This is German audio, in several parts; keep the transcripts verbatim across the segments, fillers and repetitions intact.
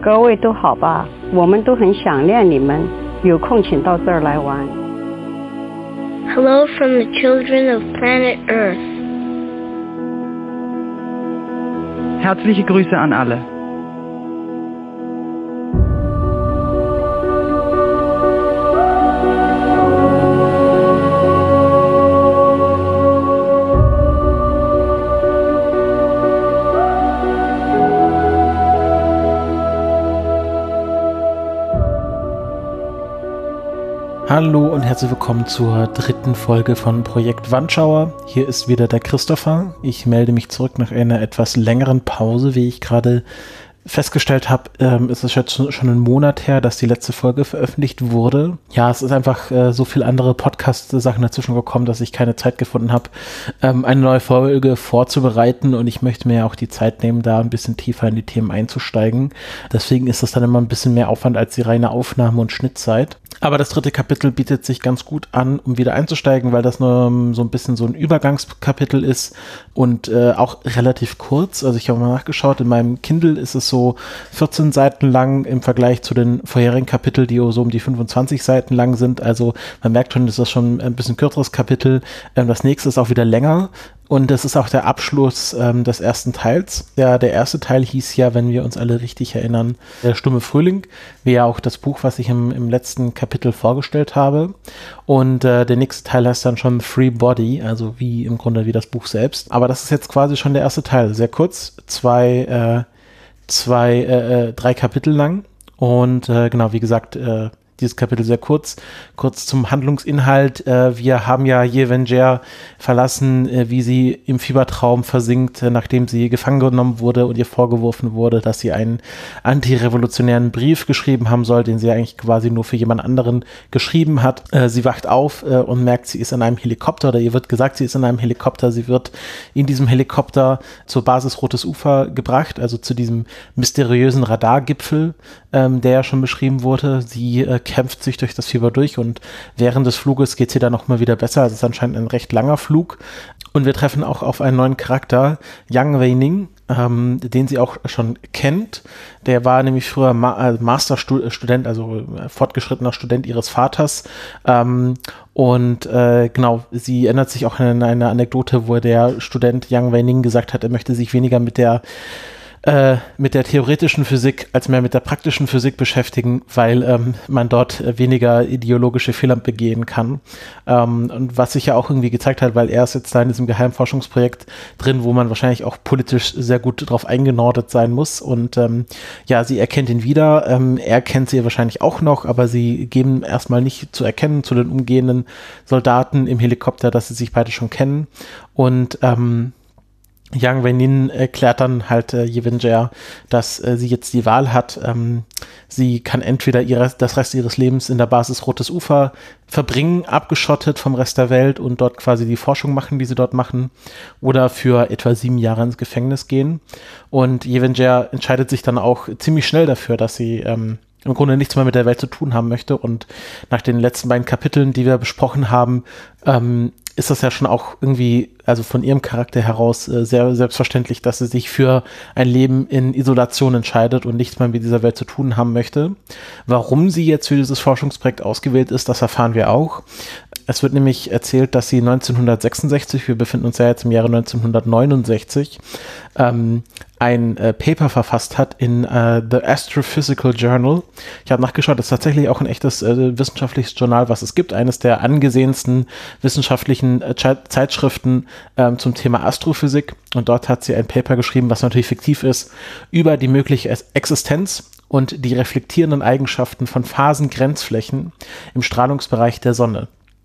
各位都好吧，我们都很想念你们，有空请到这儿来玩。 Hello from the children of planet Earth. Herzliche Grüße an alle. Hallo und herzlich willkommen zur dritten Folge von Projekt Wandschauer. Hier ist wieder der Christopher. Ich melde mich zurück nach einer etwas längeren Pause. Wie ich gerade festgestellt habe, ähm, ist es jetzt schon einen Monat her, dass die letzte Folge veröffentlicht wurde. Ja, es ist einfach äh, so viel andere Podcast-Sachen dazwischen gekommen, dass ich keine Zeit gefunden habe, ähm, eine neue Folge vorzubereiten, und ich möchte mir ja auch die Zeit nehmen, da ein bisschen tiefer in die Themen einzusteigen. Deswegen ist das dann immer ein bisschen mehr Aufwand als die reine Aufnahme- und Schnittzeit. Aber das dritte Kapitel bietet sich ganz gut an, um wieder einzusteigen, weil das nur um, so ein bisschen so ein Übergangskapitel ist und äh, auch relativ kurz. Also ich habe mal nachgeschaut, in meinem Kindle ist es so vierzehn Seiten lang im Vergleich zu den vorherigen Kapiteln, die so um die fünfundzwanzig Seiten lang sind. Also man merkt schon, das ist schon ein bisschen kürzeres Kapitel. Ähm, das nächste ist auch wieder länger. Und das ist auch der Abschluss ähm, des ersten Teils. Ja, der erste Teil hieß ja, wenn wir uns alle richtig erinnern, Der stumme Frühling, wie ja auch das Buch, was ich im, im letzten Kapitel vorgestellt habe. Und äh, der nächste Teil heißt dann schon Free Body, also wie im Grunde wie das Buch selbst. Aber das ist jetzt quasi schon der erste Teil. Sehr kurz, zwei, äh, zwei, äh, drei Kapitel lang. Und äh, genau, wie gesagt, äh, dieses Kapitel sehr kurz. Kurz zum Handlungsinhalt. Äh, wir haben ja Yevenger verlassen, äh, wie sie im Fiebertraum versinkt, äh, nachdem sie gefangen genommen wurde und ihr vorgeworfen wurde, dass sie einen antirevolutionären Brief geschrieben haben soll, den sie eigentlich quasi nur für jemand anderen geschrieben hat. Äh, sie wacht auf äh, und merkt, sie ist in einem Helikopter, oder ihr wird gesagt, sie ist in einem Helikopter. Sie wird in diesem Helikopter zur Basis Rotes Ufer gebracht, also zu diesem mysteriösen Radargipfel, ähm, der ja schon beschrieben wurde. Sie äh, kämpft sich durch das Fieber durch, und während des Fluges geht sie dann noch mal wieder besser. Also es ist anscheinend ein recht langer Flug, und wir treffen auch auf einen neuen Charakter, Yang Wei-ning, ähm, den sie auch schon kennt. Der war nämlich früher Ma- äh, Masterstudent, also äh, fortgeschrittener Student ihres Vaters, ähm, und äh, genau, sie erinnert sich auch an eine Anekdote, wo der Student Yang Wei-ning gesagt hat, er möchte sich weniger mit der Äh, mit der theoretischen Physik als mehr mit der praktischen Physik beschäftigen, weil ähm, man dort äh, weniger ideologische Fehler begehen kann. Ähm, und was sich ja auch irgendwie gezeigt hat, weil er ist jetzt da in diesem Geheimforschungsprojekt drin, wo man wahrscheinlich auch politisch sehr gut drauf eingenordet sein muss. Und ähm, ja, sie erkennt ihn wieder. Ähm, er kennt sie wahrscheinlich auch noch, aber sie geben erstmal nicht zu erkennen zu den umgehenden Soldaten im Helikopter, dass sie sich beide schon kennen. Und ähm, Yang Wei-ning erklärt dann halt äh, Yevenger, dass äh, sie jetzt die Wahl hat. Ähm, sie kann entweder ihre, das Rest ihres Lebens in der Basis Rotes Ufer verbringen, abgeschottet vom Rest der Welt, und dort quasi die Forschung machen, die sie dort machen, oder für etwa sieben Jahre ins Gefängnis gehen. Und Yevenger entscheidet sich dann auch ziemlich schnell dafür, dass sie ähm, im Grunde nichts mehr mit der Welt zu tun haben möchte. Und nach den letzten beiden Kapiteln, die wir besprochen haben, ähm, ist das ja schon auch irgendwie, also von ihrem Charakter heraus, äh, sehr selbstverständlich, dass sie sich für ein Leben in Isolation entscheidet und nichts mehr mit dieser Welt zu tun haben möchte. Warum sie jetzt für dieses Forschungsprojekt ausgewählt ist, das erfahren wir auch. Es wird nämlich erzählt, dass sie neunzehnhundertsechsundsechzig, wir befinden uns ja jetzt im Jahre neunzehnhundertneunundsechzig, ähm, ein äh, Paper verfasst hat in äh, The Astrophysical Journal. Ich habe nachgeschaut, das ist tatsächlich auch ein echtes äh, wissenschaftliches Journal, was es gibt. Eines der angesehensten wissenschaftlichen äh, Zeitschriften ähm, zum Thema Astrophysik. Und dort hat sie ein Paper geschrieben, was natürlich fiktiv ist, über die mögliche Existenz und die reflektierenden Eigenschaften von Phasengrenzflächen im Strahlungsbereich der Sonne.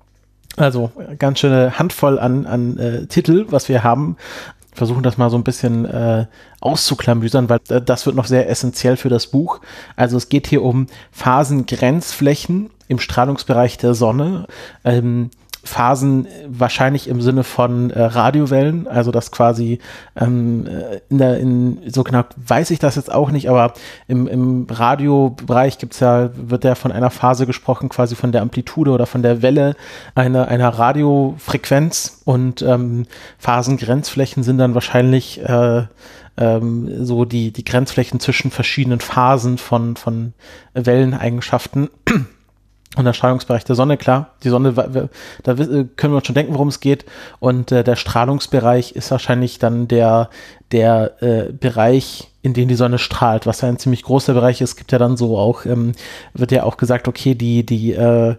Also ganz schöne Handvoll an, an äh, Titel, was wir haben. Versuchen das mal so ein bisschen äh, auszuklamüsern, weil äh, das wird noch sehr essentiell für das Buch. Also es geht hier um Phasengrenzflächen im Strahlungsbereich der Sonne. Ähm, Phasen wahrscheinlich im Sinne von äh, Radiowellen, also das quasi ähm, in der, in, so genau weiß ich das jetzt auch nicht, aber im, im Radiobereich gibt's ja, wird ja von einer Phase gesprochen, quasi von der Amplitude oder von der Welle einer, einer Radiofrequenz, und ähm, Phasengrenzflächen sind dann wahrscheinlich äh, ähm, so die, die Grenzflächen zwischen verschiedenen Phasen von, von Welleneigenschaften. Und der Strahlungsbereich der Sonne, klar, die Sonne, da können wir uns schon denken, worum es geht. Und äh, der Strahlungsbereich ist wahrscheinlich dann der, der äh, Bereich, in dem die Sonne strahlt, was ja ein ziemlich großer Bereich ist. Es gibt ja dann so auch, ähm, wird ja auch gesagt, okay, die, die, äh,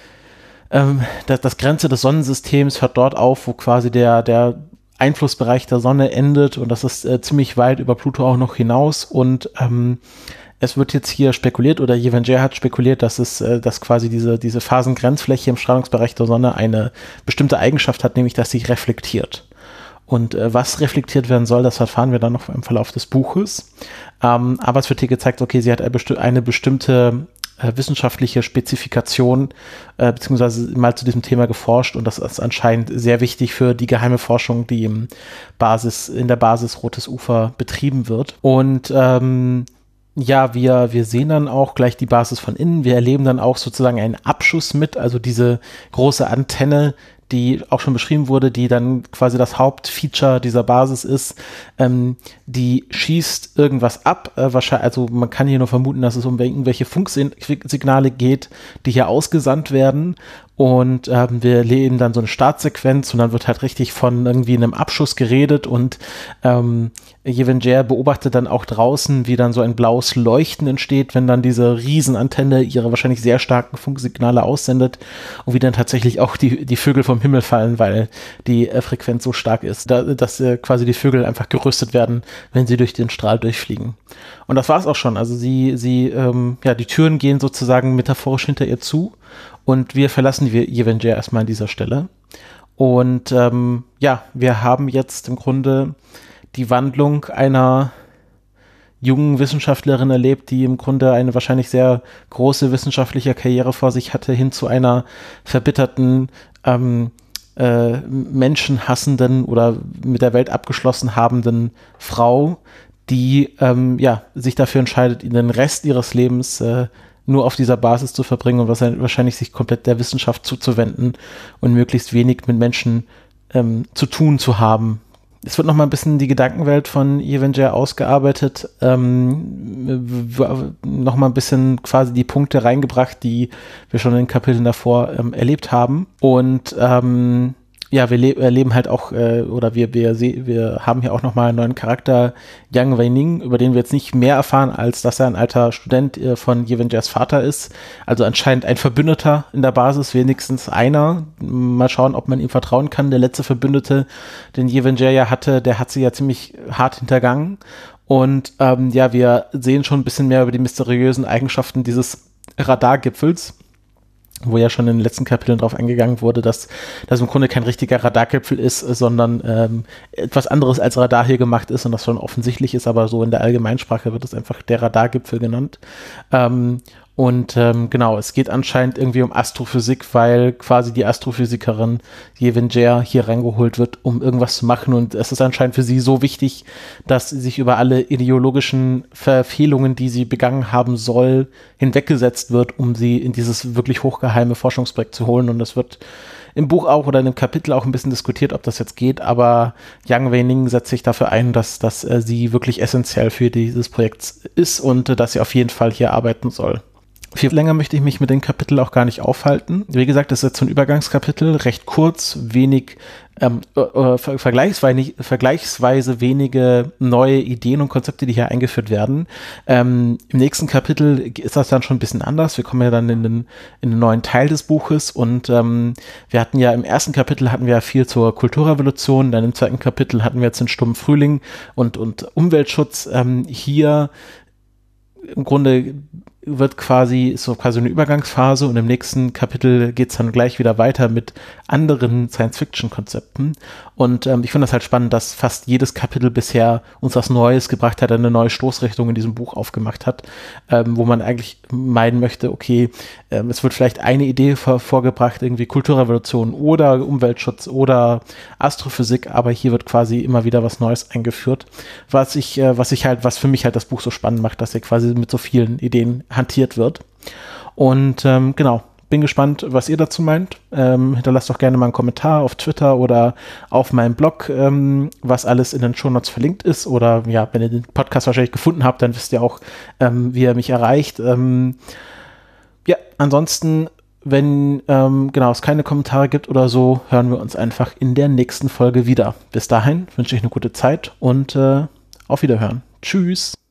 ähm, das, das Grenze des Sonnensystems hört dort auf, wo quasi der, der Einflussbereich der Sonne endet. Und das ist äh, ziemlich weit über Pluto auch noch hinaus. Und ähm, es wird jetzt hier spekuliert, oder Yevanger hat spekuliert, dass es, äh, dass quasi diese, diese Phasengrenzfläche im Strahlungsbereich der Sonne eine bestimmte Eigenschaft hat, nämlich dass sie reflektiert. Und äh, was reflektiert werden soll, das erfahren wir dann noch im Verlauf des Buches. Ähm, aber es wird hier gezeigt, okay, sie hat eine, besti- eine bestimmte äh, wissenschaftliche Spezifikation, äh, beziehungsweise mal zu diesem Thema geforscht, und das ist anscheinend sehr wichtig für die geheime Forschung, die im Basis, in der Basis Rotes Ufer betrieben wird. Und ähm, ja, wir, wir sehen dann auch gleich die Basis von innen. Wir erleben dann auch sozusagen einen Abschuss mit, also diese große Antenne, die auch schon beschrieben wurde, die dann quasi das Hauptfeature dieser Basis ist. Ähm, die schießt irgendwas ab. Äh, wahrscheinlich, also man kann hier nur vermuten, dass es um irgendwelche Funksignale geht, die hier ausgesandt werden. Und ähm, wir erleben dann so eine Startsequenz, und dann wird halt richtig von irgendwie einem Abschuss geredet, und ähm, Yevanger beobachtet dann auch draußen, wie dann so ein blaues Leuchten entsteht, wenn dann diese Riesenantenne ihre wahrscheinlich sehr starken Funksignale aussendet, und wie dann tatsächlich auch die, die Vögel vom Himmel fallen, weil die äh, Frequenz so stark ist, da, dass äh, quasi die Vögel einfach gerüstet werden, wenn sie durch den Strahl durchfliegen. Und das war's auch schon. Also sie, sie, ähm, ja, die Türen gehen sozusagen metaphorisch hinter ihr zu. Und wir verlassen Yevanger erstmal an dieser Stelle. Und ähm, ja, wir haben jetzt im Grunde die Wandlung einer jungen Wissenschaftlerin erlebt, die im Grunde eine wahrscheinlich sehr große wissenschaftliche Karriere vor sich hatte, hin zu einer verbitterten, ähm, äh, menschenhassenden oder mit der Welt abgeschlossen habenden Frau, die ähm, ja, sich dafür entscheidet, in den Rest ihres Lebens äh, nur auf dieser Basis zu verbringen und wahrscheinlich sich komplett der Wissenschaft zuzuwenden und möglichst wenig mit Menschen ähm, zu tun zu haben. Es wird noch mal ein bisschen die Gedankenwelt von Yevanger ausgearbeitet, ähm, noch mal ein bisschen quasi die Punkte reingebracht, die wir schon in den Kapiteln davor ähm, erlebt haben. Und ähm, ja, wir le- erleben halt auch, äh, oder wir, wir, se- wir haben hier auch nochmal einen neuen Charakter, Yang Wei-Ning, über den wir jetzt nicht mehr erfahren, als dass er ein alter Student äh, von Yevangers Vater ist. Also anscheinend ein Verbündeter in der Basis, wenigstens einer. Mal schauen, ob man ihm vertrauen kann. Der letzte Verbündete, den Yevanger ja hatte, der hat sie ja ziemlich hart hintergangen. Und ähm, ja, wir sehen schon ein bisschen mehr über die mysteriösen Eigenschaften dieses Radargipfels, wo ja schon in den letzten Kapiteln drauf eingegangen wurde, dass das im Grunde kein richtiger Radargipfel ist, sondern ähm, etwas anderes als Radar hier gemacht ist und das schon offensichtlich ist, aber so in der Allgemeinsprache wird es einfach der Radargipfel genannt. Ähm, und ähm, genau, es geht anscheinend irgendwie um Astrophysik, weil quasi die Astrophysikerin Yevanger hier reingeholt wird, um irgendwas zu machen, und es ist anscheinend für sie so wichtig, dass sie sich über alle ideologischen Verfehlungen, die sie begangen haben soll, hinweggesetzt wird, um sie in dieses wirklich hochgeheime Forschungsprojekt zu holen. Und das wird im Buch auch oder in dem Kapitel auch ein bisschen diskutiert, ob das jetzt geht, aber Yang Wei-Ning setzt sich dafür ein, dass, dass äh, sie wirklich essentiell für dieses Projekt ist und äh, dass sie auf jeden Fall hier arbeiten soll. Viel länger möchte ich mich mit dem Kapitel auch gar nicht aufhalten. Wie gesagt, das ist jetzt so ein Übergangskapitel, recht kurz, wenig, ähm, äh, ver- vergleichsweise, vergleichsweise wenige neue Ideen und Konzepte, die hier eingeführt werden. Ähm, im nächsten Kapitel ist das dann schon ein bisschen anders. Wir kommen ja dann in den, in den neuen Teil des Buches, und ähm, wir hatten ja im ersten Kapitel hatten wir ja viel zur Kulturrevolution, dann im zweiten Kapitel hatten wir jetzt den Stummen Frühling und, und Umweltschutz. Ähm, hier im Grunde wird quasi, ist so quasi eine Übergangsphase, und im nächsten Kapitel geht es dann gleich wieder weiter mit anderen Science-Fiction-Konzepten. Und ähm, ich finde das halt spannend, dass fast jedes Kapitel bisher uns was Neues gebracht hat, eine neue Stoßrichtung in diesem Buch aufgemacht hat, ähm, wo man eigentlich meinen möchte, okay, ähm, es wird vielleicht eine Idee vor, vorgebracht, irgendwie Kulturrevolution oder Umweltschutz oder Astrophysik, aber hier wird quasi immer wieder was Neues eingeführt, was ich, äh, was ich halt, was für mich halt das Buch so spannend macht, dass er quasi mit so vielen Ideen hantiert wird. Und ähm, genau, bin gespannt, was ihr dazu meint. Ähm, hinterlasst doch gerne mal einen Kommentar auf Twitter oder auf meinem Blog, ähm, was alles in den Shownotes verlinkt ist. Oder ja, wenn ihr den Podcast wahrscheinlich gefunden habt, dann wisst ihr auch, ähm, wie ihr mich erreicht. Ähm, ja, ansonsten, wenn ähm, genau es keine Kommentare gibt oder so, hören wir uns einfach in der nächsten Folge wieder. Bis dahin wünsche ich eine gute Zeit und äh, auf Wiederhören. Tschüss.